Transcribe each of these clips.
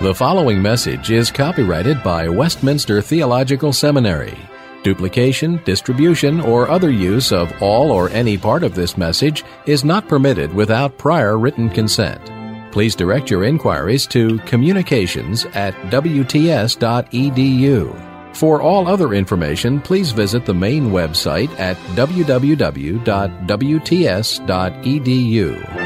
The following message is copyrighted by Westminster Theological Seminary. Duplication, distribution, or other use of all or any part of this message is not permitted without prior written consent. Please direct your inquiries to communications@wts.edu. For all other information, please visit the main website at www.wts.edu.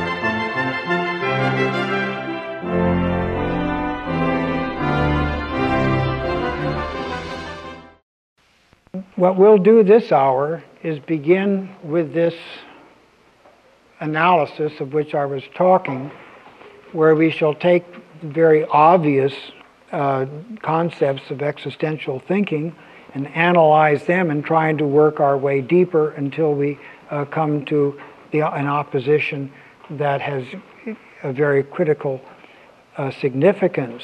What we'll do this hour is begin with this analysis of which I was talking, where we shall take very obvious concepts of existential thinking and analyze them and trying to work our way deeper until we come to an opposition that has a very critical significance.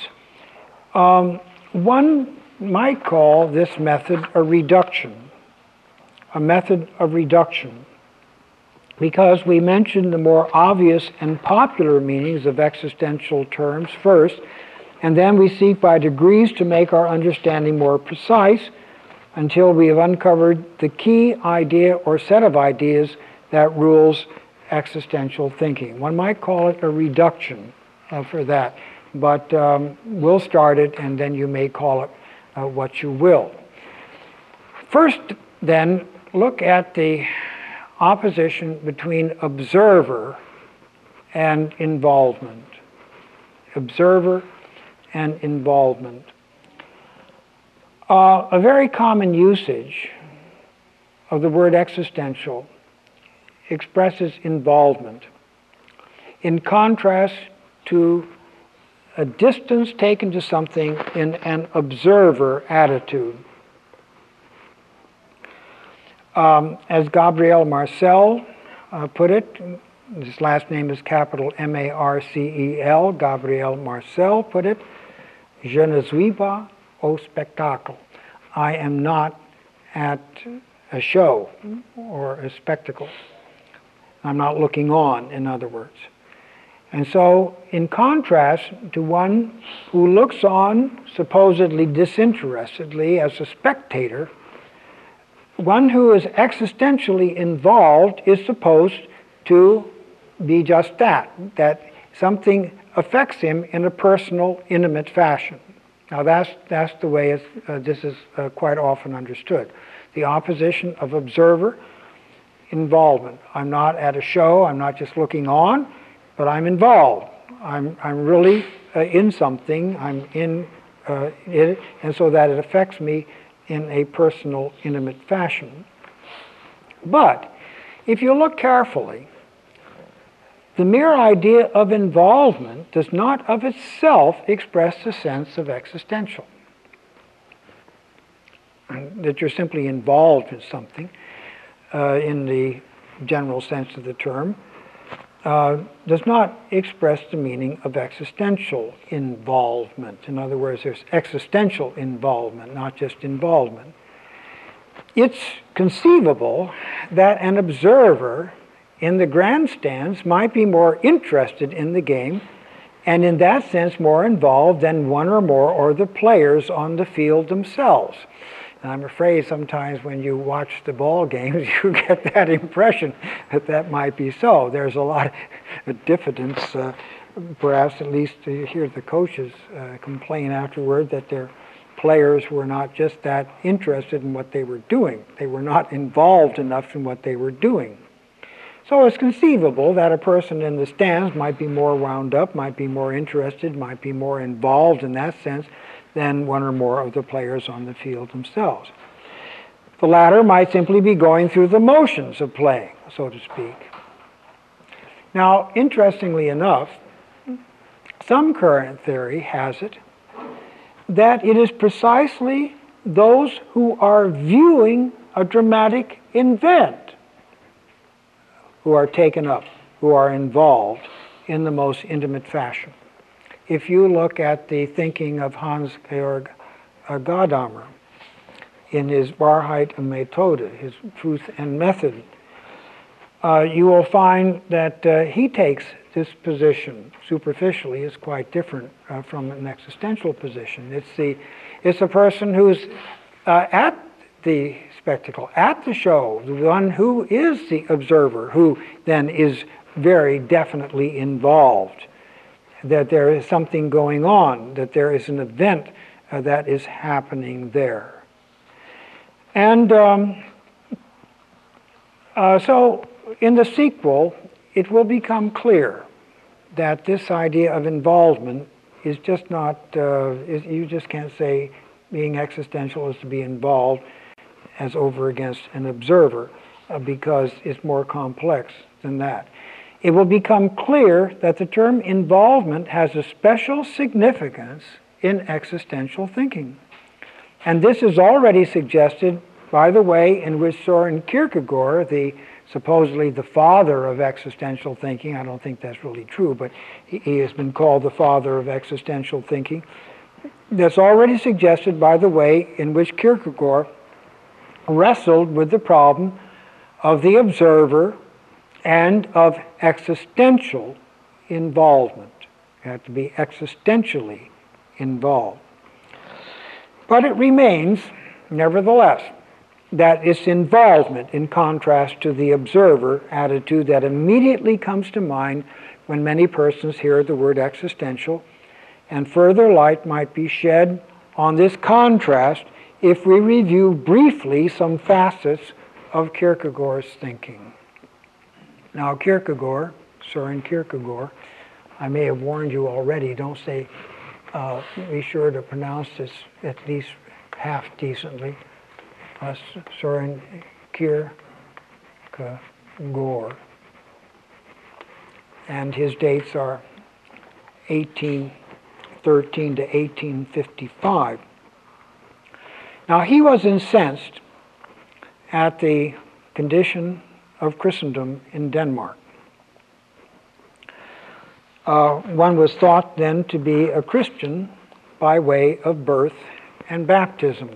One might call this method a method of reduction, because we mention the more obvious and popular meanings of existential terms first, and then we seek by degrees to make our understanding more precise until we have uncovered the key idea or set of ideas that rules existential thinking. One might call it a reduction for that, but we'll start it and then you may call it what you will. First, then, look at the opposition between observer and involvement. Observer and involvement. A very common usage of the word existential expresses involvement, in contrast to a distance taken to something in an observer attitude. As Gabriel Marcel put it, his last name is capital M-A-R-C-E-L, Gabriel Marcel put it, Je ne suis pas au spectacle. I am not at a show or a spectacle. I'm not looking on, in other words. And so, in contrast to one who looks on supposedly disinterestedly as a spectator, one who is existentially involved is supposed to be just that something affects him in a personal, intimate fashion. Now that's the way this is quite often understood. The opposition of observer, involvement. I'm not at a show, I'm not just looking on, but I'm involved. I'm really in something. I'm in it, and so that it affects me in a personal, intimate fashion. But if you look carefully, the mere idea of involvement does not of itself express a sense of existential. That you're simply involved in something in the general sense of the term. Does not express the meaning of existential involvement. In other words, there's existential involvement, not just involvement. It's conceivable that an observer in the grandstands might be more interested in the game and in that sense more involved than one or more of the players on the field themselves. And I'm afraid sometimes when you watch the ball games, you get that impression that that might be so. There's a lot of diffidence, perhaps at least to hear the coaches complain afterward that their players were not just that interested in what they were doing. They were not involved enough in what they were doing. So it's conceivable that a person in the stands might be more wound up, might be more interested, might be more involved in that sense than one or more of the players on the field themselves. The latter might simply be going through the motions of playing, so to speak. Now, interestingly enough, some current theory has it that it is precisely those who are viewing a dramatic event who are taken up, who are involved in the most intimate fashion. If you look at the thinking of Hans-Georg Gadamer in his Wahrheit und Methode, his Truth and Method, you will find that he takes this position superficially is quite different from an existential position. It's the person who's at the spectacle, at the show, the one who is the observer, who then is very definitely involved, that there is something going on, that there is an event that is happening there. And so in the sequel, it will become clear that this idea of involvement is just not, you just can't say being existential is to be involved as over against an observer, because it's more complex than that. It will become clear that the term involvement has a special significance in existential thinking. And this is already suggested by the way in which Søren Kierkegaard, supposedly the father of existential thinking, I don't think that's really true, but he has been called the father of existential thinking. That's already suggested by the way in which Kierkegaard wrestled with the problem of the observer and of existential involvement. You have to be existentially involved. But it remains, nevertheless, that it's involvement in contrast to the observer attitude that immediately comes to mind when many persons hear the word existential, and further light might be shed on this contrast if we review briefly some facets of Kierkegaard's thinking. Now Kierkegaard, Søren Kierkegaard, I may have warned you already, don't say, be sure to pronounce this at least half decently. Søren Kierkegaard. And his dates are 1813 to 1855. Now he was incensed at the condition of Christendom in Denmark. One was thought then to be a Christian by way of birth and baptism.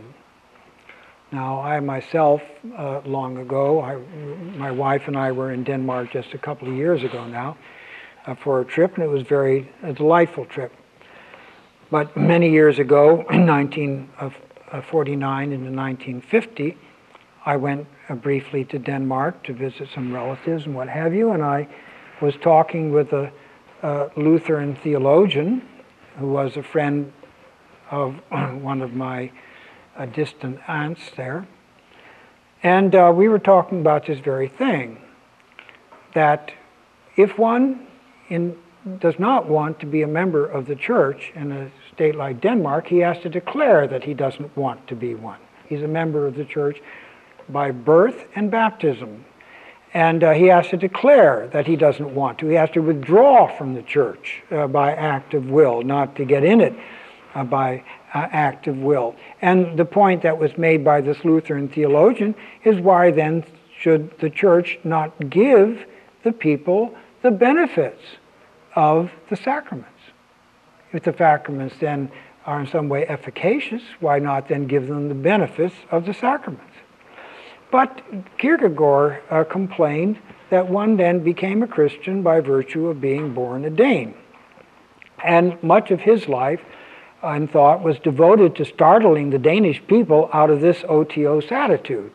Now, I myself, long ago, my wife and I were in Denmark just a couple of years ago now for a trip, and it was a delightful trip. But many years ago, in 1949 into 1950, I went briefly to Denmark to visit some relatives and what have you, and I was talking with a Lutheran theologian who was a friend of one of my distant aunts there. And we were talking about this very thing, that if one does not want to be a member of the church in a state like Denmark, he has to declare that he doesn't want to be one. He's a member of the church by birth and baptism. And he has to declare that he doesn't want to. He has to withdraw from the church by act of will, not to get in it by act of will. And the point that was made by this Lutheran theologian is why then should the church not give the people the benefits of the sacraments? If the sacraments then are in some way efficacious, why not then give them the benefits of the sacraments? But Kierkegaard complained that one then became a Christian by virtue of being born a Dane. And much of his life and thought was devoted to startling the Danish people out of this otiose attitude.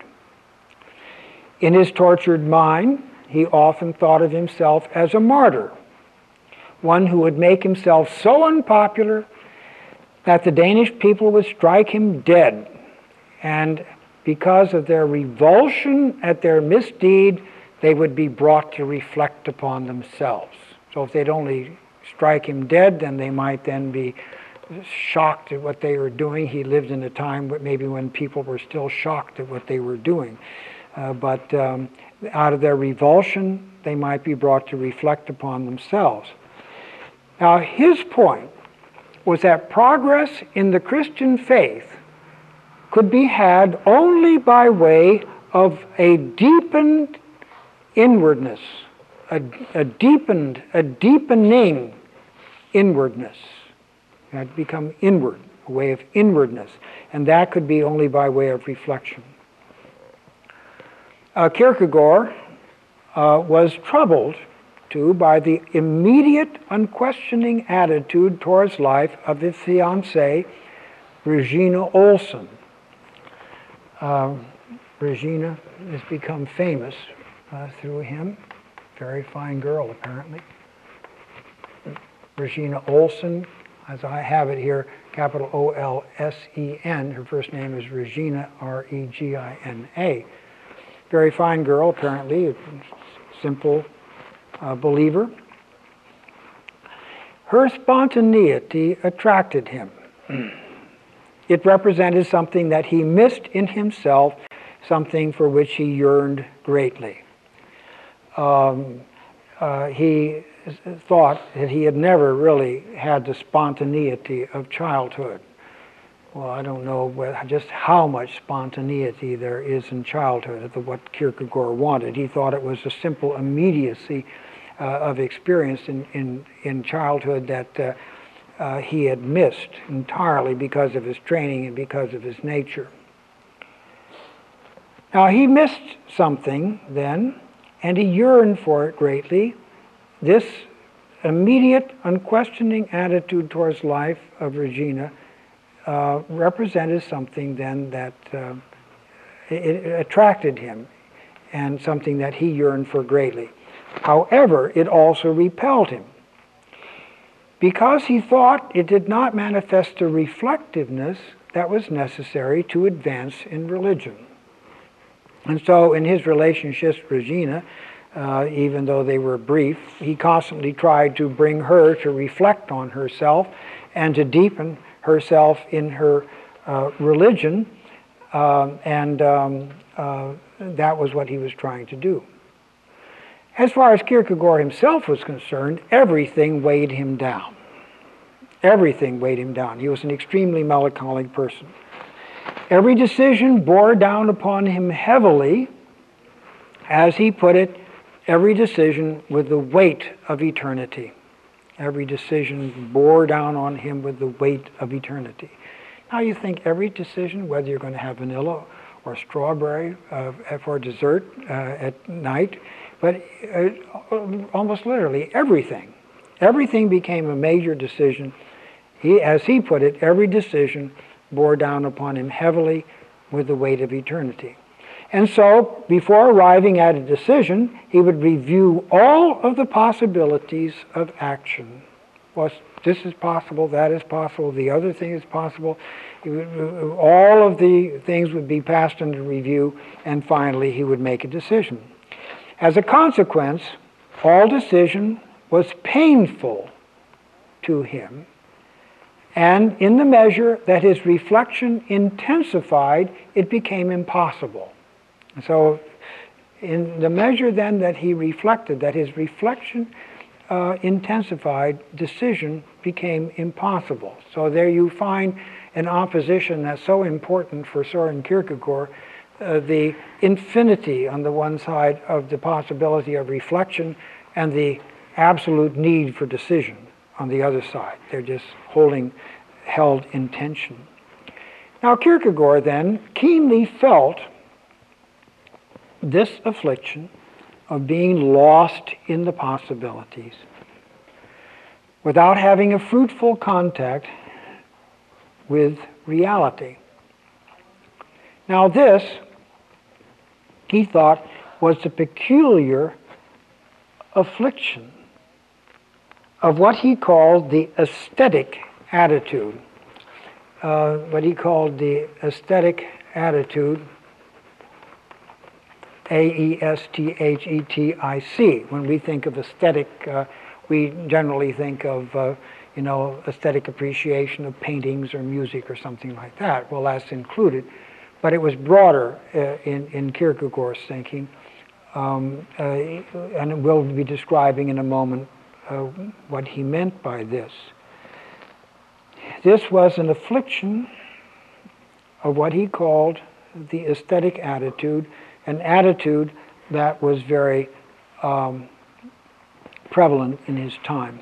In his tortured mind, he often thought of himself as a martyr, one who would make himself so unpopular that the Danish people would strike him dead, and because of their revulsion at their misdeed, they would be brought to reflect upon themselves. So if they'd only strike him dead, then they might then be shocked at what they were doing. He lived in a time maybe when people were still shocked at what they were doing. But out of their revulsion, they might be brought to reflect upon themselves. Now, his point was that progress in the Christian faith could be had only by way of a deepened inwardness, a deepening inwardness. It had to become inward, a way of inwardness, and that could be only by way of reflection. Kierkegaard was troubled too by the immediate, unquestioning attitude towards life of his fiancée, Regina Olsen. Regina has become famous through him. Very fine girl, apparently. Regina Olsen, as I have it here, capital O-L-S-E-N. Her first name is Regina, R-E-G-I-N-A. Very fine girl, apparently, a simple believer. Her spontaneity attracted him. It represented something that he missed in himself, something for which he yearned greatly. He thought that he had never really had the spontaneity of childhood. Well, I don't know just how much spontaneity there is in childhood, what Kierkegaard wanted. He thought it was a simple immediacy of experience in childhood that he had missed entirely because of his training and because of his nature. Now, he missed something then, and he yearned for it greatly. This immediate, unquestioning attitude towards life of Regina represented something then that it attracted him and something that he yearned for greatly. However, it also repelled him because he thought it did not manifest the reflectiveness that was necessary to advance in religion. And so in his relationships with Regina, even though they were brief, he constantly tried to bring her to reflect on herself and to deepen herself in her religion, and that was what he was trying to do. As far as Kierkegaard himself was concerned, everything weighed him down. Everything weighed him down. He was an extremely melancholic person. Every decision bore down upon him heavily. As he put it, every decision with the weight of eternity. Every decision bore down on him with the weight of eternity. Now you think every decision, whether you're going to have vanilla or strawberry for dessert at night, but almost literally everything. Everything became a major decision. As he put it, every decision bore down upon him heavily with the weight of eternity. And so, before arriving at a decision, he would review all of the possibilities of action. Well, this is possible, that is possible, the other thing is possible. All of the things would be passed under review, and finally he would make a decision. As a consequence, all decision was painful to him, and in the measure that his reflection intensified, it became impossible. So in the measure then that he reflected, that his reflection intensified, decision became impossible. So there you find an opposition that's so important for Søren Kierkegaard, the infinity on the one side of the possibility of reflection and the absolute need for decision on the other side. They're just held in tension. Now Kierkegaard then keenly felt this affliction of being lost in the possibilities without having a fruitful contact with reality. Now this, he thought, was the peculiar affliction of what he called the aesthetic attitude. What he called the aesthetic attitude, A-E-S-T-H-E-T-I-C. When we think of aesthetic, we generally think of, aesthetic appreciation of paintings or music or something like that. Well, that's included. But it was broader in Kierkegaard's thinking. And we'll be describing in a moment what he meant by this. This was an affliction of what he called the aesthetic attitude, an attitude that was very prevalent in his time.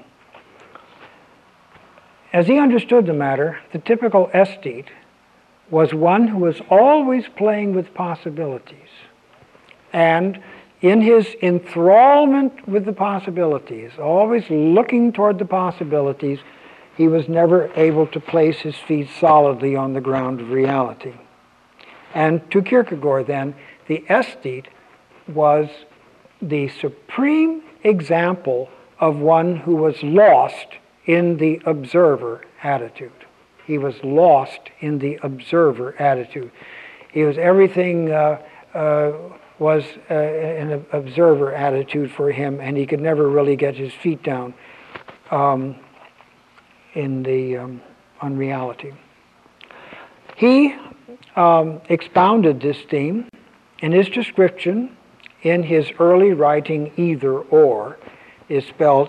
As he understood the matter, the typical aesthete was one who was always playing with possibilities. And in his enthrallment with the possibilities, always looking toward the possibilities, he was never able to place his feet solidly on the ground of reality. And to Kierkegaard, then, the aesthete was the supreme example of one who was lost in the observer attitude. He was lost in the observer attitude. He was everything was an observer attitude for him, and he could never really get his feet down on reality. He expounded this theme in his description in his early writing. Either or is spelled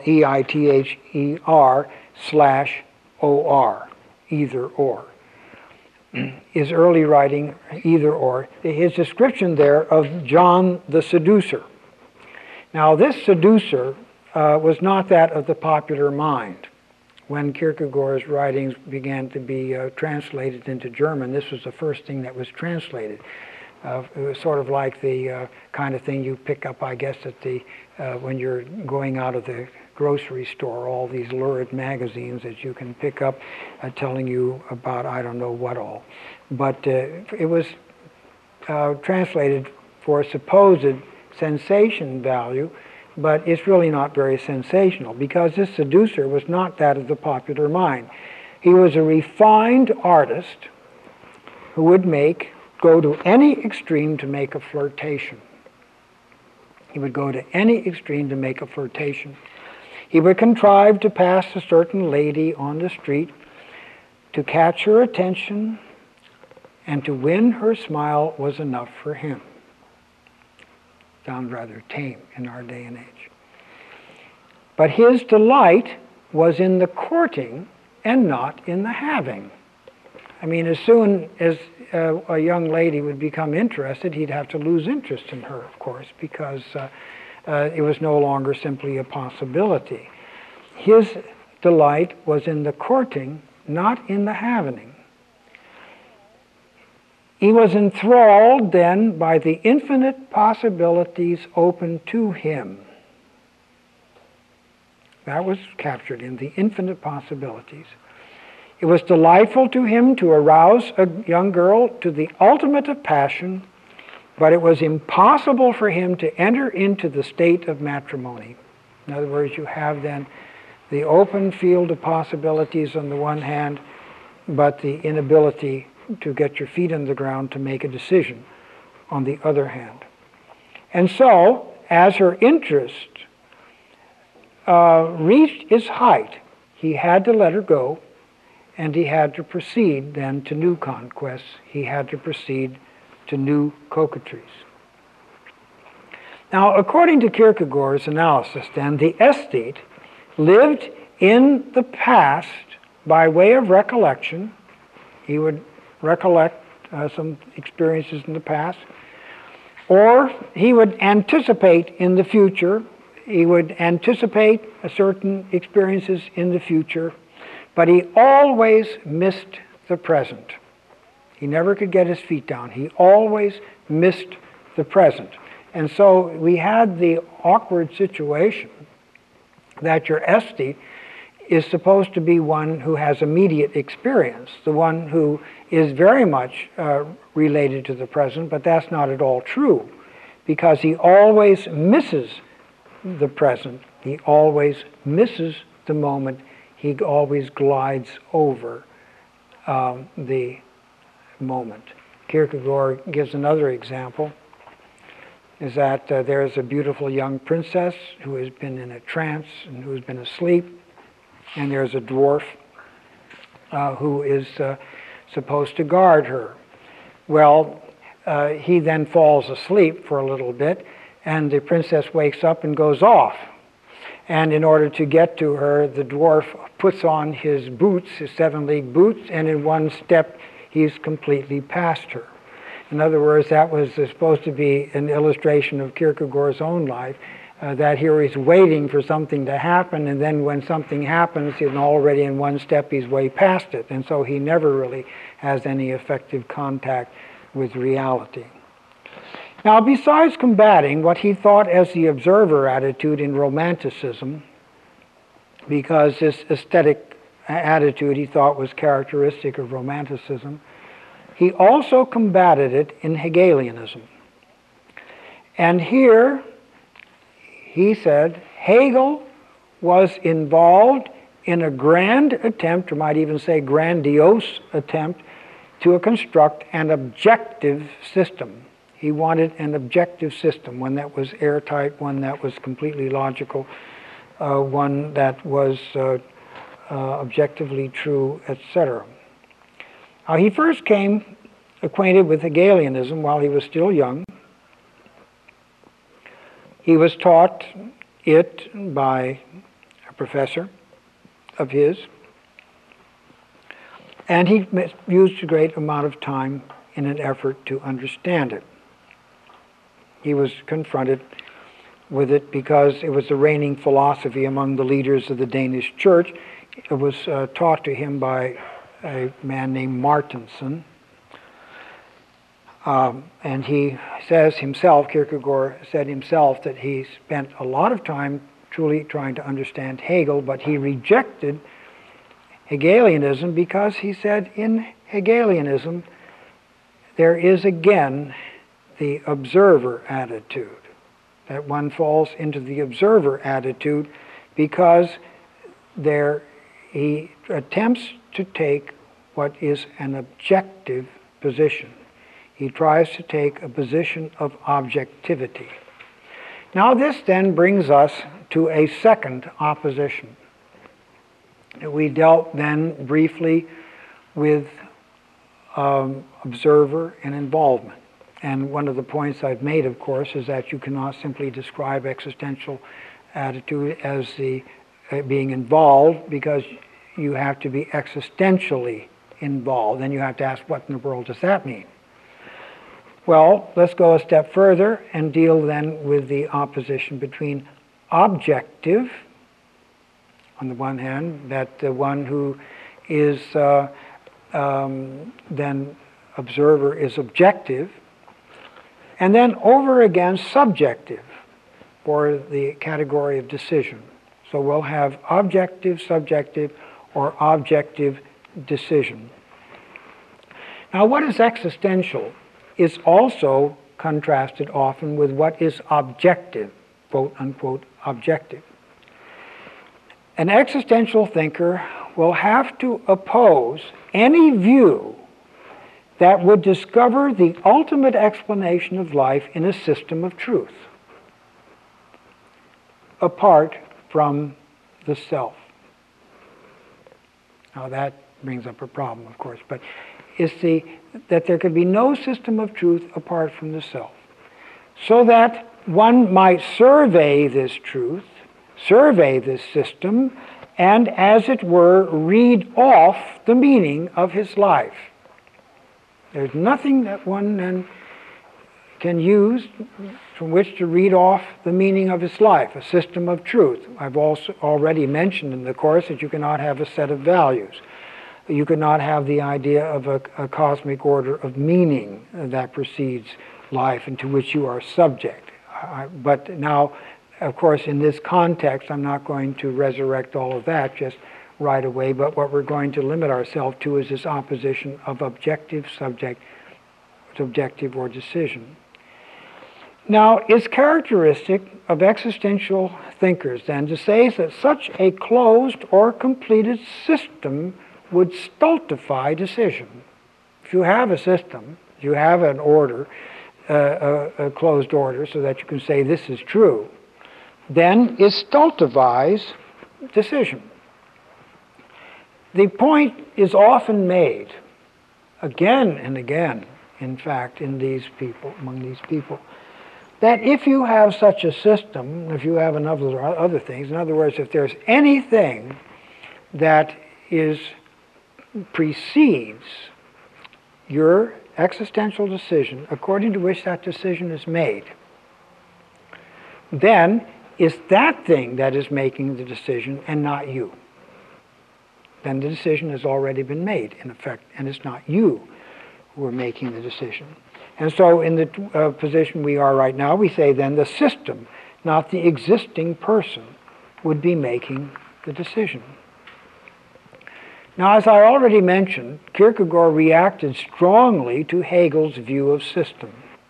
EITHER/OR, either or. His early writing, either or, his description there of John the Seducer. Now, this seducer was not that of the popular mind. When Kierkegaard's writings began to be translated into German, this was the first thing that was translated. It was sort of like the kind of thing you pick up, I guess, at the when you're going out of the grocery store, all these lurid magazines that you can pick up telling you about I don't know what all. But it was translated for supposed sensation value, but it's really not very sensational, because this seducer was not that of the popular mind. He was a refined artist who would go to any extreme to make a flirtation. He would go to any extreme to make a flirtation. He would contrive to pass a certain lady on the street, to catch her attention, and to win her smile was enough for him. Sounds rather tame in our day and age. But his delight was in the courting and not in the having. I mean, as soon as a young lady would become interested, he'd have to lose interest in her, of course, because it was no longer simply a possibility. His delight was in the courting, not in the having. He was enthralled then by the infinite possibilities open to him. That was captured in the infinite possibilities. It was delightful to him to arouse a young girl to the ultimate of passion, but it was impossible for him to enter into the state of matrimony. In other words, you have then the open field of possibilities on the one hand, but the inability to get your feet on the ground to make a decision on the other hand. And so, as her interest reached its height, he had to let her go, and he had to proceed then to new conquests. He had to proceed to new coquetries. Now, according to Kierkegaard's analysis then, the aesthete lived in the past by way of recollection. He would recollect some experiences in the past, or he would anticipate in the future. He would anticipate certain experiences in the future, but he always missed the present. He never could get his feet down. He always missed the present. And so we had the awkward situation that your aesthete is supposed to be one who has immediate experience, the one who is very much related to the present, but that's not at all true, because he always misses the present. He always misses the moment. He always glides over the moment. Kierkegaard gives another example, is that there is a beautiful young princess who has been in a trance and who has been asleep, and there's a dwarf who is supposed to guard her. Well, he then falls asleep for a little bit, and the princess wakes up and goes off. And in order to get to her, the dwarf puts on his boots, his 7-league boots, and in one step he's completely past her. In other words, that was supposed to be an illustration of Kierkegaard's own life, that here he's waiting for something to happen, and then when something happens, he's already in one step, he's way past it, and so he never really has any effective contact with reality. Now, besides combating what he thought as the observer attitude in Romanticism, because this aesthetic attitude he thought was characteristic of Romanticism, he also combated it in Hegelianism. And here, he said, Hegel was involved in a grand attempt, or might even say grandiose attempt, to construct an objective system. He wanted an objective system, one that was airtight, one that was completely logical, one that was objectively true, etc. He first came acquainted with Hegelianism while he was still young. He was taught it by a professor of his, and he used a great amount of time in an effort to understand it. He was confronted with it because it was the reigning philosophy among the leaders of the Danish church. It was taught to him by a man named Martensen. And he says himself, Kierkegaard said himself, that he spent a lot of time truly trying to understand Hegel, but he rejected Hegelianism because he said in Hegelianism there is again the observer attitude, that one falls into the observer attitude because he attempts to take what is an objective position. He tries to take a position of objectivity. Now this then brings us to a second opposition. We dealt then briefly with observer and involvement. And one of the points I've made, of course, is that you cannot simply describe existential attitude as being involved, because you have to be existentially involved. Then you have to ask, what in the world does that mean? Well, let's go a step further and deal then with the opposition between objective, on the one hand, that the one who is then observer is objective, and then over against subjective, for the category of decision. So we'll have objective, subjective, or objective decision. Now what is existential is also contrasted often with what is objective, quote unquote objective. An existential thinker will have to oppose any view that would discover the ultimate explanation of life in a system of truth, apart from the self. Now that brings up a problem, of course, but it's that there could be no system of truth apart from the self. So that one might survey this truth, survey this system, and as it were, read off the meaning of his life. There's nothing that one then can use from which to read off the meaning of his life, a system of truth. I've also already mentioned in the course that you cannot have a set of values. You cannot have the idea of a cosmic order of meaning that precedes life and to which you are subject. But now, of course, in this context, I'm not going to resurrect all of that just right away, but what we're going to limit ourselves to is this opposition of objective, subjective, or decision. Now, it's characteristic of existential thinkers, then, to say that such a closed or completed system would stultify decision. If you have a system, you have an order, a closed order, so that you can say this is true, then it stultifies decision. The point is often made, again and again, in fact, in these people, among these people, that if you have such a system, if you have other things, in other words, if there's anything that precedes your existential decision, according to which that decision is made, then it's that thing that is making the decision and not you. Then the decision has already been made, in effect, and it's not you who are making the decision. And so in the position we are right now, we say then the system, not the existing person, would be making the decision. Now, as I already mentioned, Kierkegaard reacted strongly to Hegel's view of system.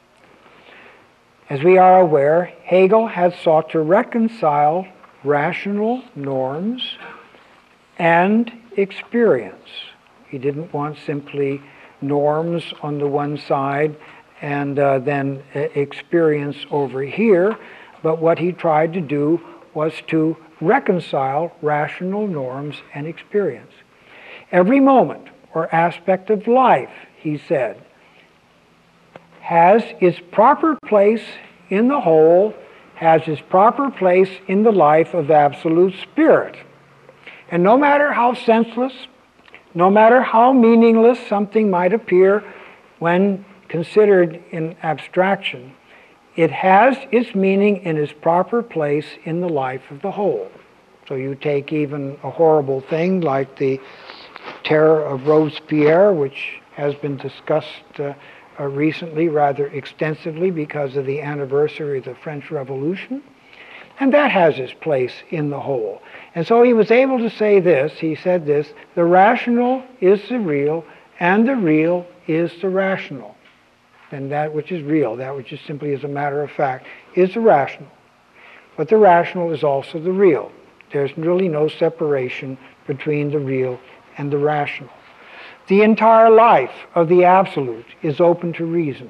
As we are aware, Hegel had sought to reconcile rational norms and experience. He didn't want simply norms on the one side and then experience over here, but what he tried to do was to reconcile rational norms and experience. Every moment or aspect of life, he said, has its proper place in the whole, has its proper place in the life of Absolute Spirit. And no matter how senseless, no matter how meaningless something might appear when considered in abstraction, it has its meaning in its proper place in the life of the whole. So you take even a horrible thing like the Terror of Robespierre, which has been discussed recently rather extensively because of the anniversary of the French Revolution, and that has its place in the whole. And so he was able to say this, he said this, the rational is the real, and the real is the rational. And that which is real, that which is simply as a matter of fact, is the rational. But the rational is also the real. There's really no separation between the real and the rational. The entire life of the Absolute is open to reason.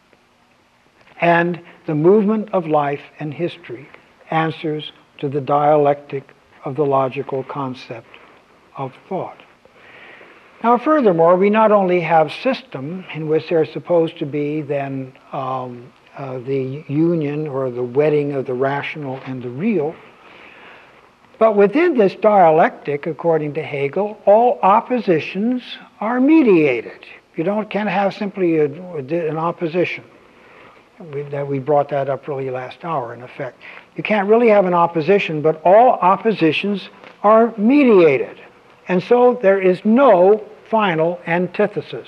And the movement of life and history answers to the dialectic of the logical concept of thought. Now, furthermore, we not only have system in which there's supposed to be then the union or the wedding of the rational and the real, but within this dialectic, according to Hegel, all oppositions are mediated. You can't have simply an opposition. We brought that up really last hour, in effect. You can't really have an opposition, but all oppositions are mediated. And so there is no final antithesis.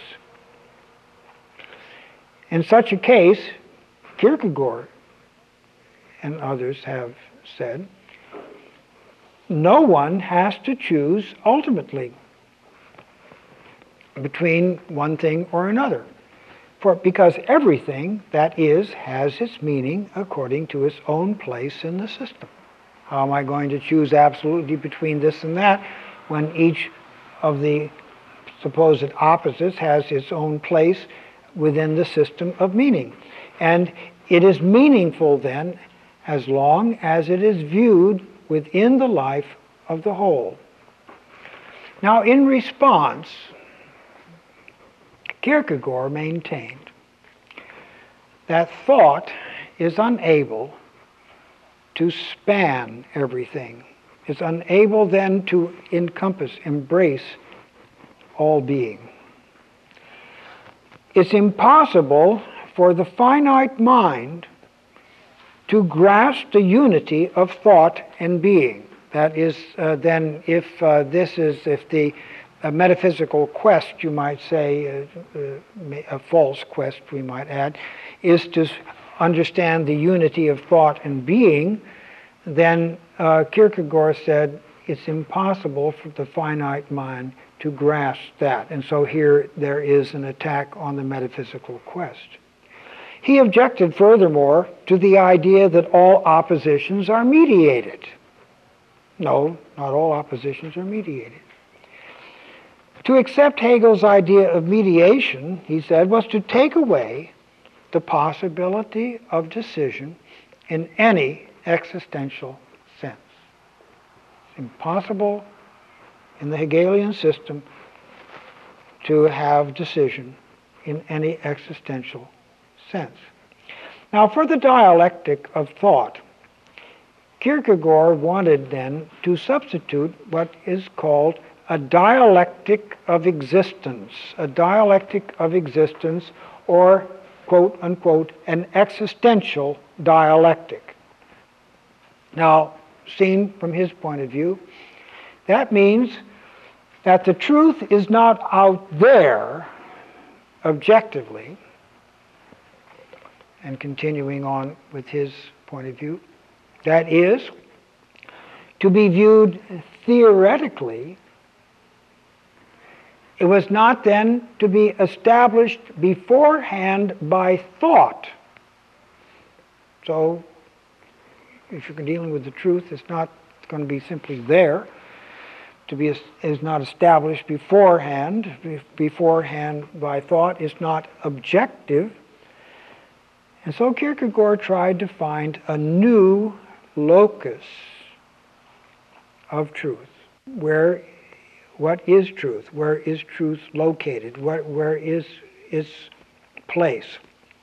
In such a case, Kierkegaard and others have said, no one has to choose ultimately between one thing or another. Because everything that is has its meaning according to its own place in the system. How am I going to choose absolutely between this and that when each of the supposed opposites has its own place within the system of meaning? And it is meaningful then as long as it is viewed within the life of the whole. Now, in response, Kierkegaard maintained that thought is unable to span everything. It's unable then to encompass, embrace all being. It's impossible for the finite mind to grasp the unity of thought and being. That is, then, if the metaphysical quest, you might say, a false quest, we might add, is to understand the unity of thought and being, then Kierkegaard said it's impossible for the finite mind to grasp that. And so here there is an attack on the metaphysical quest. He objected, furthermore, to the idea that all oppositions are mediated. No, not all oppositions are mediated. To accept Hegel's idea of mediation, he said, was to take away the possibility of decision in any existential sense. It's impossible in the Hegelian system to have decision in any existential sense. Now, for the dialectic of thought, Kierkegaard wanted then to substitute what is called a dialectic of existence, or, quote unquote, an existential dialectic. Now, seen from his point of view, that means that the truth is not out there objectively, and continuing on with his point of view, that is, to be viewed theoretically, it was not then to be established beforehand by thought. So, if you're dealing with the truth, it's not going to be simply there. Is not established beforehand. Beforehand by thought is not objective. And so Kierkegaard tried to find a new locus of truth. What is truth? Where is truth located? Where is its place?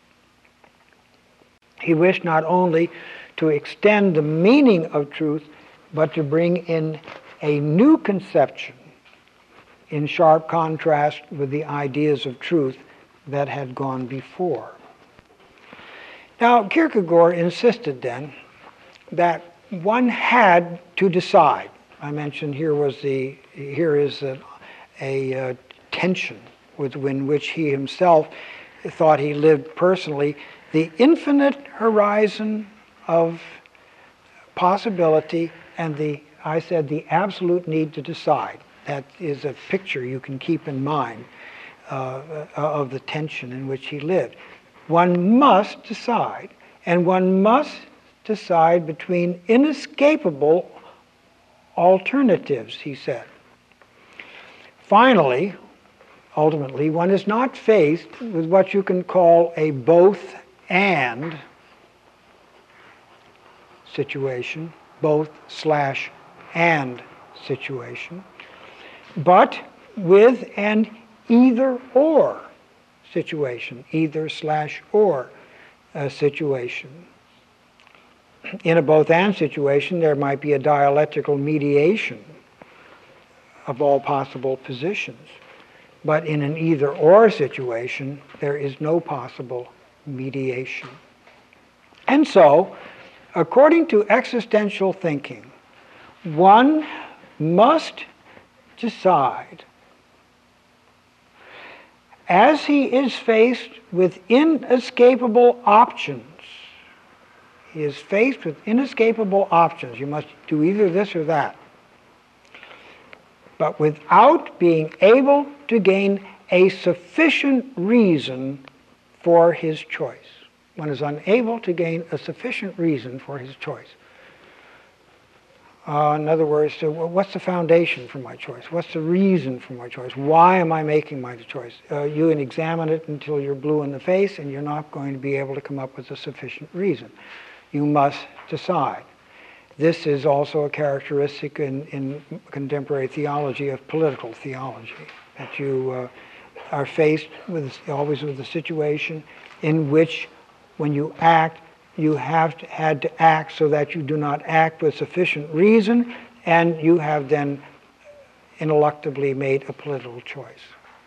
He wished not only to extend the meaning of truth, but to bring in a new conception in sharp contrast with the ideas of truth that had gone before. Now, Kierkegaard insisted then that one had to decide. I mentioned here is a tension within which he himself thought he lived personally, the infinite horizon of possibility and the absolute need to decide. That is a picture you can keep in mind of the tension in which he lived. One must decide, and one must decide between inescapable alternatives, he said. Finally, ultimately, one is not faced with what you can call a both-and situation, both/and situation, but with an either-or situation, either/or situation. In a both-and situation, there might be a dialectical mediation of all possible positions. But in an either-or situation, there is no possible mediation. And so, according to existential thinking, one must decide, as he is faced with inescapable options. He is faced with inescapable options. You must do either this or that. But without being able to gain a sufficient reason for his choice. One is unable to gain a sufficient reason for his choice. In other words, what's the foundation for my choice? What's the reason for my choice? Why am I making my choice? You can examine it until you're blue in the face, and you're not going to be able to come up with a sufficient reason. You must decide. This is also a characteristic in contemporary theology of political theology, that you are faced always with a situation in which, when you act, you had to act so that you do not act with sufficient reason, and you have then ineluctably made a political choice.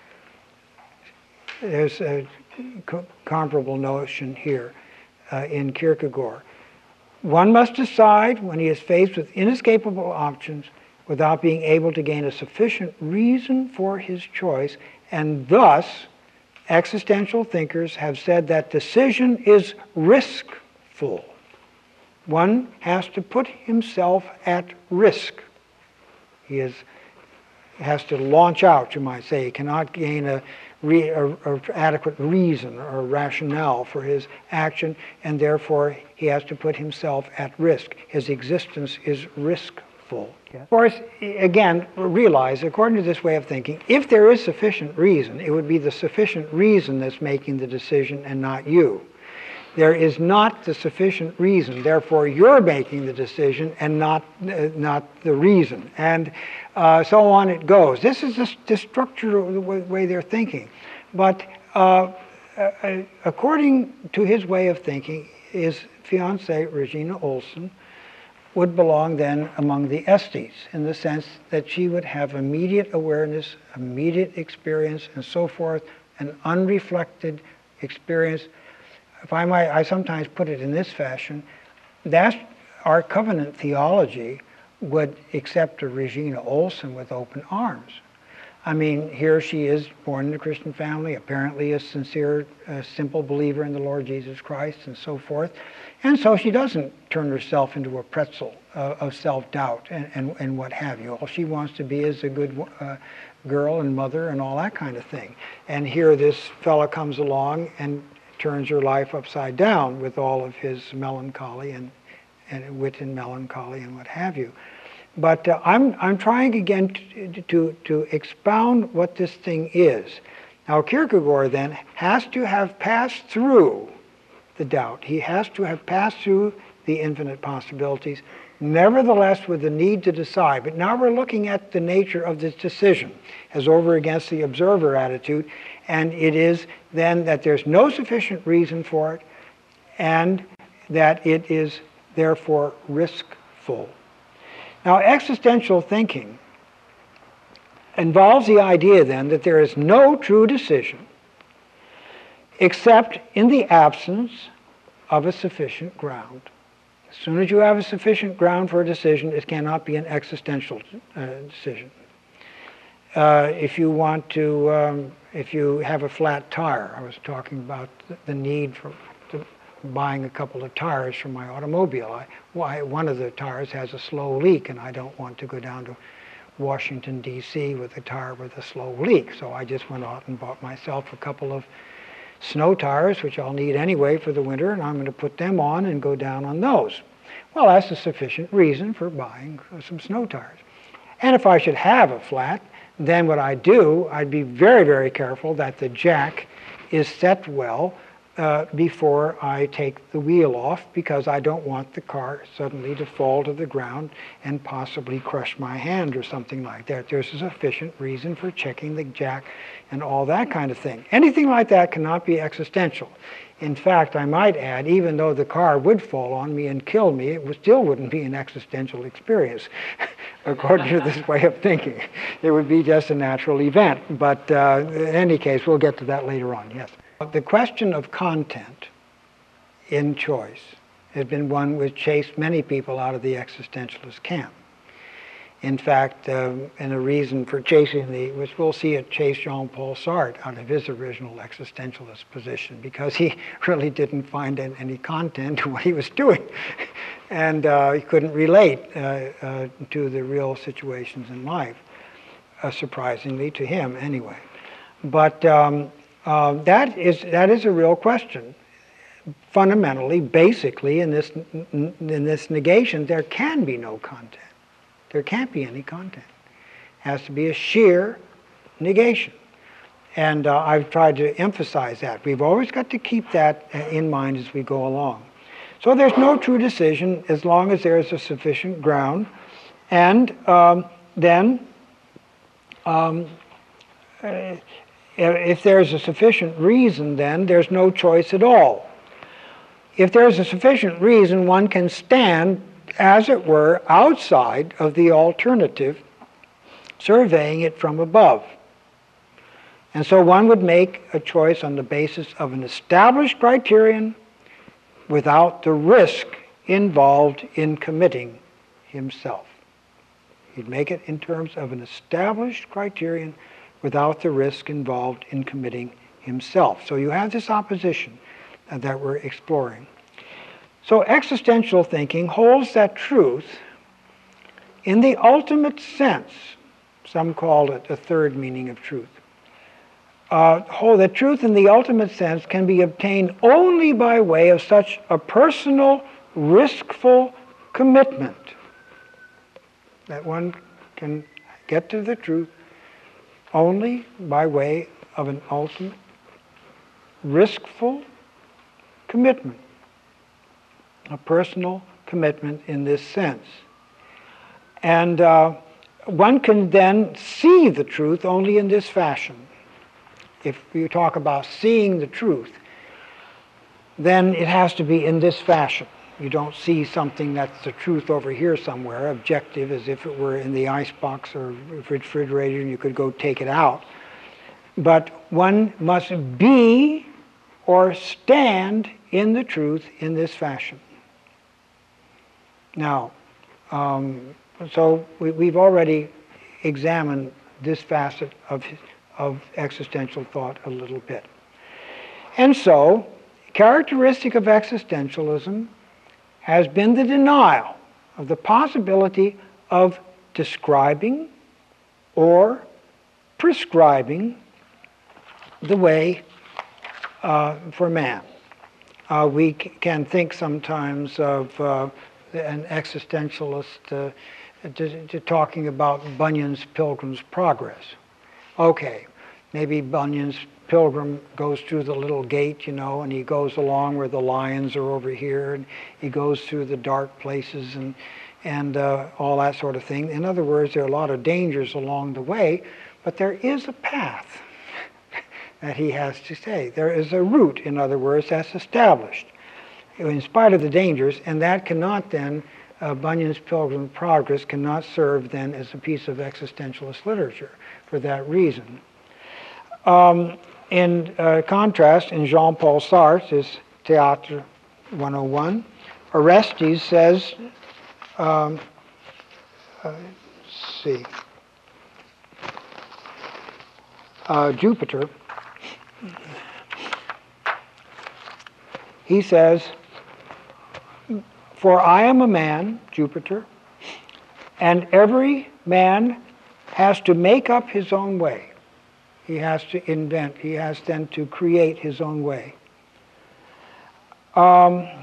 There's a comparable notion here in Kierkegaard. One must decide when he is faced with inescapable options without being able to gain a sufficient reason for his choice, and thus existential thinkers have said that decision is riskful. One has to put himself at risk. He has to launch out, you might say. He cannot gain a adequate reason or rationale for his action, and therefore he has to put himself at risk. His existence is riskful. Yes. Of course, again, realize, according to this way of thinking, if there is sufficient reason, it would be the sufficient reason that's making the decision and not you. There is not the sufficient reason, therefore you're making the decision and not the reason. And so on it goes. This is the structure of the way they're thinking. But according to his way of thinking, his fiancée, Regina Olsen, would belong then among the Estes, in the sense that she would have immediate awareness, immediate experience, and so forth, an unreflected experience. If I might, I sometimes put it in this fashion, that our covenant theology would accept a Regina Olsen with open arms. I mean, here she is, born in a Christian family, apparently a sincere, simple believer in the Lord Jesus Christ, and so forth. And so she doesn't turn herself into a pretzel of self-doubt and what have you. All she wants to be is a good girl and mother and all that kind of thing. And here this fella comes along and turns her life upside down with all of his melancholy and wit and melancholy and what have you. But I'm trying again to expound what this thing is. Now Kierkegaard then has to have passed through the doubt. He has to have passed through the infinite possibilities, nevertheless with the need to decide. But now we're looking at the nature of this decision as over against the observer attitude, and it is then that there's no sufficient reason for it, and that it is therefore riskful. Now, existential thinking involves the idea then that there is no true decision except in the absence of a sufficient ground. As soon as you have a sufficient ground for a decision, it cannot be an existential decision. If you want to, if you have a flat tire, I was talking about the need for buying a couple of tires for my automobile. One of the tires has a slow leak, and I don't want to go down to Washington, D.C. with a tire with a slow leak. So I just went out and bought myself a couple of snow tires, which I'll need anyway for the winter, and I'm going to put them on and go down on those. Well, that's a sufficient reason for buying some snow tires. And if I should have a flat, then what I do, I'd be very, very careful that the jack is set well before I take the wheel off, because I don't want the car suddenly to fall to the ground and possibly crush my hand or something like that. There's a sufficient reason for checking the jack and all that kind of thing. Anything like that cannot be existential. In fact, I might add, even though the car would fall on me and kill me, it still wouldn't be an existential experience, according to this way of thinking. It would be just a natural event. But in any case, we'll get to that later on, yes. The question of content in choice has been one which chased many people out of the existentialist camp. In fact, and a reason for chasing which we'll see it chase Jean-Paul Sartre out of his original existentialist position, because he really didn't find any content to what he was doing. And he couldn't relate to the real situations in life, surprisingly to him anyway. But that is a real question. Fundamentally, basically, in this negation, there can be no content. There can't be any content. It has to be a sheer negation. And I've tried to emphasize that. We've always got to keep that in mind as we go along. So there's no true decision as long as there's a sufficient ground. And then if there's a sufficient reason, then there's no choice at all. If there's a sufficient reason, one can stand, as it were, outside of the alternative, surveying it from above. And so one would make a choice on the basis of an established criterion without the risk involved in committing himself. He'd make it in terms of an established criterion without the risk involved in committing himself. So you have this opposition that we're exploring. So existential thinking holds that truth in the ultimate sense. Some call it the third meaning of truth. That truth in the ultimate sense can be obtained only by way of such a personal, riskful commitment that one can get to the truth only by way of an ultimate, riskful commitment. A personal commitment in this sense. And one can then see the truth only in this fashion. If you talk about seeing the truth, then it has to be in this fashion. You don't see something that's the truth over here somewhere, objective, as if it were in the icebox or refrigerator and you could go take it out. But one must be or stand in the truth in this fashion. Now, so we've already examined this facet of existential thought a little bit. And so, characteristic of existentialism has been the denial of the possibility of describing or prescribing the way for man. We can think sometimes of an existentialist talking about Bunyan's Pilgrim's Progress. Okay, maybe Bunyan's pilgrim goes through the little gate, and he goes along where the lions are over here, and he goes through the dark places and all that sort of thing. In other words, there are a lot of dangers along the way, but there is a path that he has to say. There is a route, in other words, that's established in spite of the dangers, and that cannot then, Bunyan's Pilgrim's Progress cannot serve then as a piece of existentialist literature for that reason. In contrast, in Jean-Paul Sartre's Théâtre 101, Orestes says, Jupiter, he says, "For I am a man, Jupiter, and every man has to make up his own way." He has to invent. He has then to create his own way. I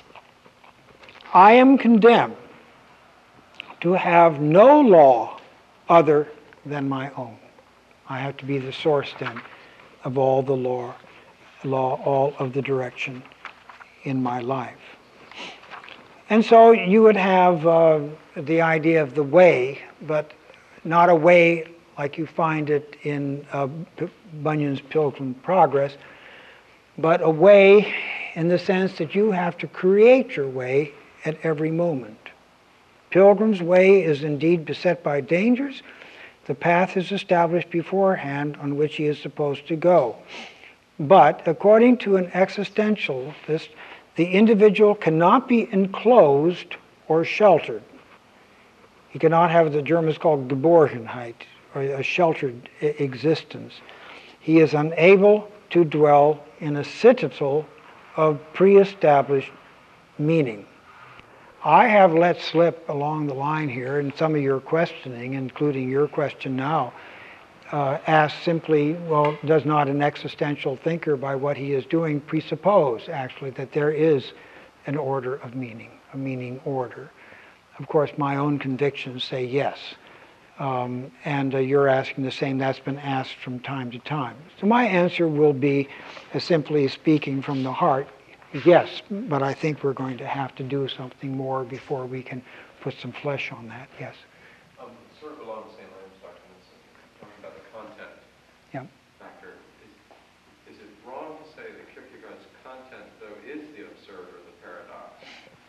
am condemned to have no law other than my own. I have to be the source then of all the law, all of the direction in my life. And so you would have the idea of the way, but not a way like you find it in Bunyan's Pilgrim's Progress, but a way in the sense that you have to create your way at every moment. Pilgrim's way is indeed beset by dangers. The path is established beforehand on which he is supposed to go. But according to an existentialist, the individual cannot be enclosed or sheltered. He cannot have, the Germans call Geborgenheit, or a sheltered existence. He is unable to dwell in a citadel of pre-established meaning. I have let slip along the line here in some of your questioning, including your question now, asked simply, well, does not an existential thinker, by what he is doing, presuppose actually that there is an order of meaning, a meaning order? Of course, my own convictions say yes. And you're asking the same. That's been asked from time to time. So my answer will be, simply speaking from the heart, yes, but I think we're going to have to do something more before we can put some flesh on that. Yes? Sort of along the same lines, Dr. Nielsen, talking about the content factor. Is it wrong to say that Kierkegaard's content, though, is the absurd or the paradox?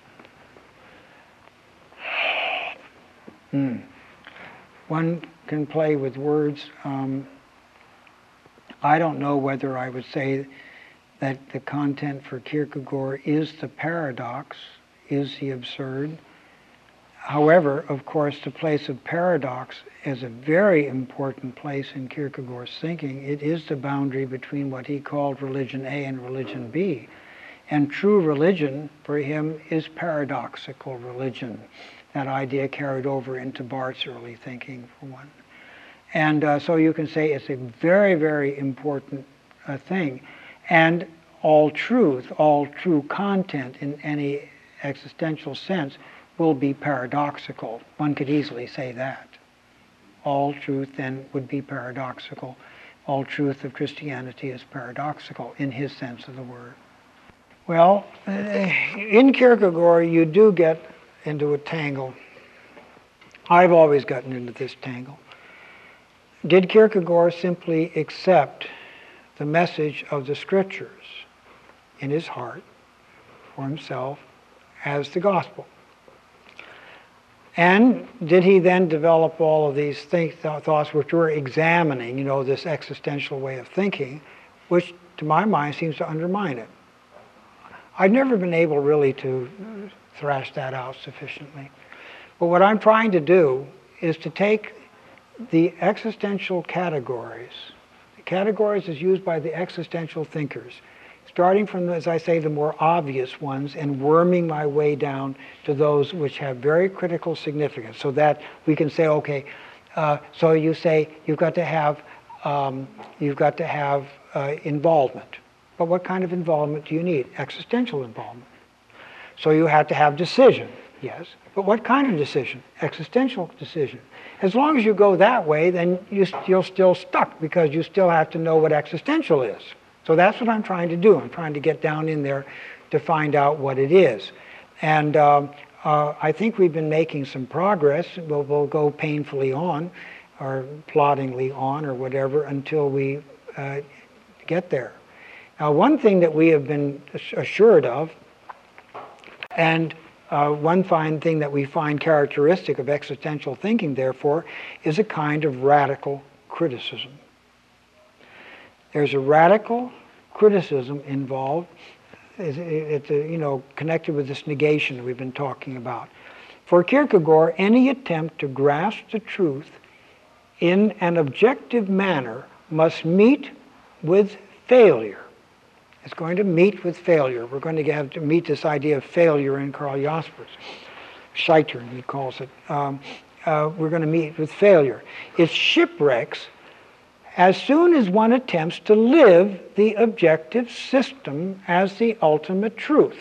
One can play with words. I don't know whether I would say that the content for Kierkegaard is the paradox, is the absurd. However, of course, the place of paradox is a very important place in Kierkegaard's thinking. It is the boundary between what he called religion A and religion B. And true religion for him is paradoxical religion. That idea carried over into Barth's early thinking, for one. And so you can say it's a very, very important thing. And all truth, all true content in any existential sense will be paradoxical. One could easily say that. All truth then would be paradoxical. All truth of Christianity is paradoxical in his sense of the word. Well, in Kierkegaard you do get into a tangle. I've always gotten into this tangle. Did Kierkegaard simply accept the message of the scriptures in his heart for himself as the gospel? And did he then develop all of these thoughts which were examining, this existential way of thinking, which to my mind seems to undermine it? I've never been able really to thrash that out sufficiently. But what I'm trying to do is to take the existential categories. The categories is used by the existential thinkers, starting from, as I say, the more obvious ones and worming my way down to those which have very critical significance, so that we can say, okay, so you say you've got to have involvement. But what kind of involvement do you need? Existential involvement. So you have to have decision, yes. But what kind of decision? Existential decision. As long as you go that way, then you're still stuck, because you still have to know what existential is. So that's what I'm trying to do. I'm trying to get down in there to find out what it is. And I think we've been making some progress. We'll go painfully on, or ploddingly on, or whatever, until we get there. Now, one thing that we have been assured of, and one fine thing that we find characteristic of existential thinking, therefore, is a kind of radical criticism. There's a radical criticism involved. It's connected with this negation that we've been talking about. For Kierkegaard, any attempt to grasp the truth in an objective manner must meet with failure. It's going to meet with failure. We're going to have to meet this idea of failure in Karl Jaspers. Scheitern, he calls it. We're going to meet with failure. It shipwrecks as soon as one attempts to live the objective system as the ultimate truth.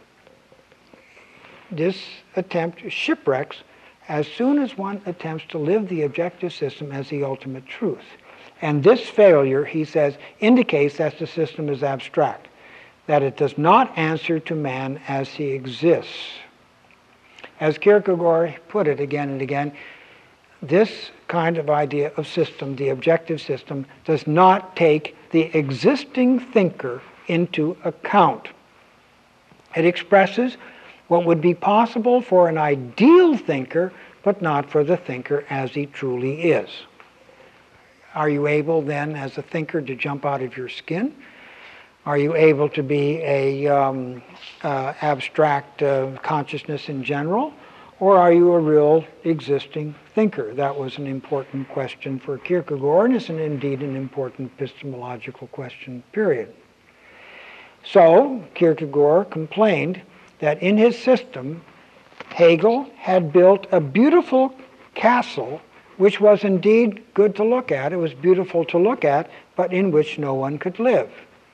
This attempt shipwrecks as soon as one attempts to live the objective system as the ultimate truth. And this failure, he says, indicates that the system is abstract, that it does not answer to man as he exists. As Kierkegaard put it again and again, this kind of idea of system, the objective system, does not take the existing thinker into account. It expresses what would be possible for an ideal thinker, but not for the thinker as he truly is. Are you able then, as a thinker, to jump out of your skin? Are you able to be a abstract consciousness in general? Or are you a real existing thinker? That was an important question for Kierkegaard, and it's indeed an important epistemological question, period. So, Kierkegaard complained that in his system, Hegel had built a beautiful castle which was indeed good to look at. It was beautiful to look at, but in which no one could live.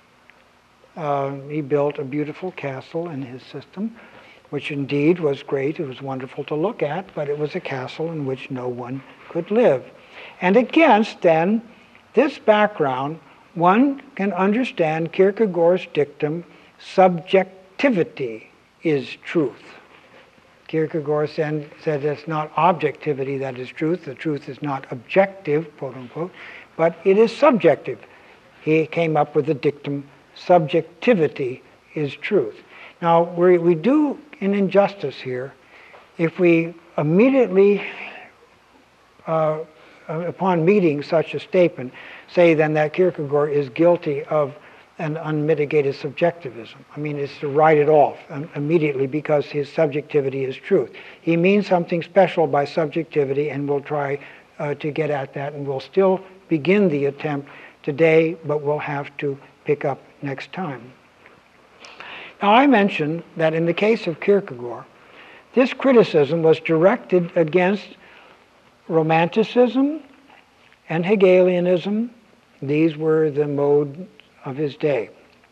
He built a beautiful castle in his system, which indeed was great. It was wonderful to look at, but it was a castle in which no one could live. And against, then, this background, one can understand Kierkegaard's dictum, subjectivity is truth. Kierkegaard said it's not objectivity that is truth. The truth is not objective, quote unquote, but it is subjective. He came up with the dictum, subjectivity is truth. Now, we do an injustice here if we immediately, upon meeting such a statement, say then that Kierkegaard is guilty of an unmitigated subjectivism. I mean, it's to write it off immediately because his subjectivity is truth. He means something special by subjectivity, and we'll try to get at that, and we'll still begin the attempt today, but we'll have to pick up next time. Now, I mentioned that in the case of Kierkegaard, this criticism was directed against Romanticism and Hegelianism. These were the mode of his day.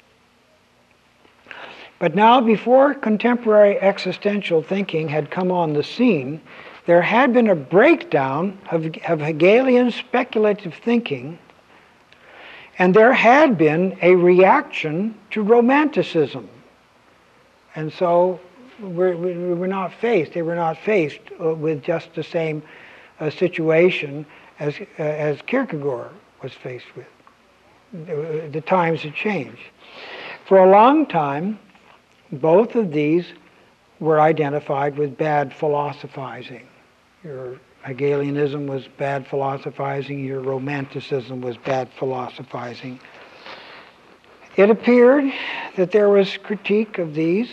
But now, before contemporary existential thinking had come on the scene, there had been a breakdown of Hegelian speculative thinking, and there had been a reaction to Romanticism. And so they were not faced with just the same situation as Kierkegaard was faced with. The times had changed. For a long time, both of these were identified with bad philosophizing. Your Hegelianism was bad philosophizing, your Romanticism was bad philosophizing. It appeared that there was critique of these,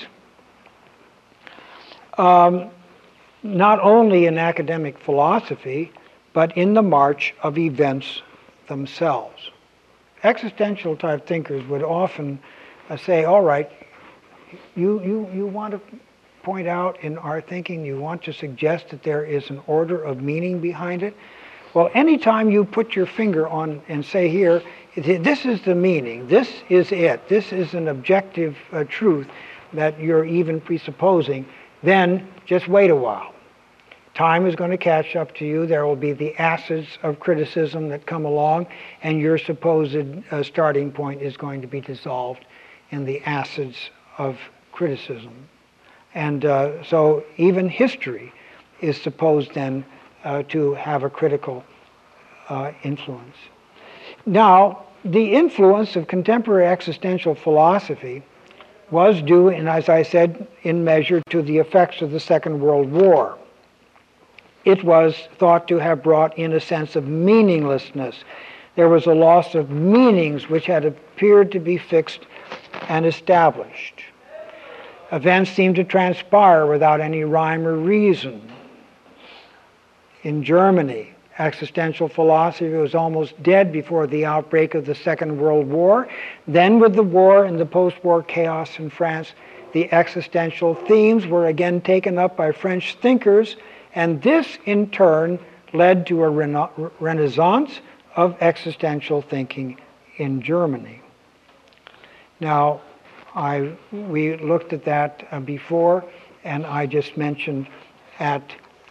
not only in academic philosophy, but in the march of events themselves. Existential type thinkers would often say, all right, you want to point out in our thinking, you want to suggest that there is an order of meaning behind it. Well, anytime you put your finger on and say here, this is the meaning, this is it, this is an objective truth that you're even presupposing, then just wait a while. Time is going to catch up to you. There will be the acids of criticism that come along, and your supposed starting point is going to be dissolved in the acids of criticism. And so even history is supposed then to have a critical influence. Now, the influence of contemporary existential philosophy was due, and as I said, in measure to the effects of the Second World War. It was thought to have brought in a sense of meaninglessness. There was a loss of meanings which had appeared to be fixed and established. Events seemed to transpire without any rhyme or reason. In Germany, existential philosophy was almost dead before the outbreak of the Second World War. Then with the war and the post-war chaos in France, the existential themes were again taken up by French thinkers, and this in turn led to a renaissance of existential thinking in Germany. Now, we looked at that before, and I just mentioned at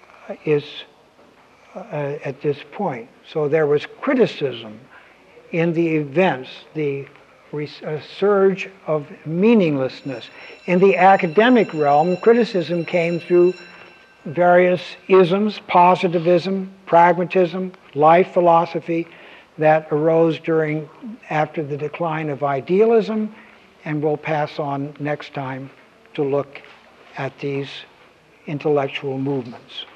this point. So there was criticism in the events, the surge of meaninglessness. In the academic realm, criticism came through various isms, positivism, pragmatism, life philosophy that arose after the decline of idealism, and we'll pass on next time to look at these intellectual movements.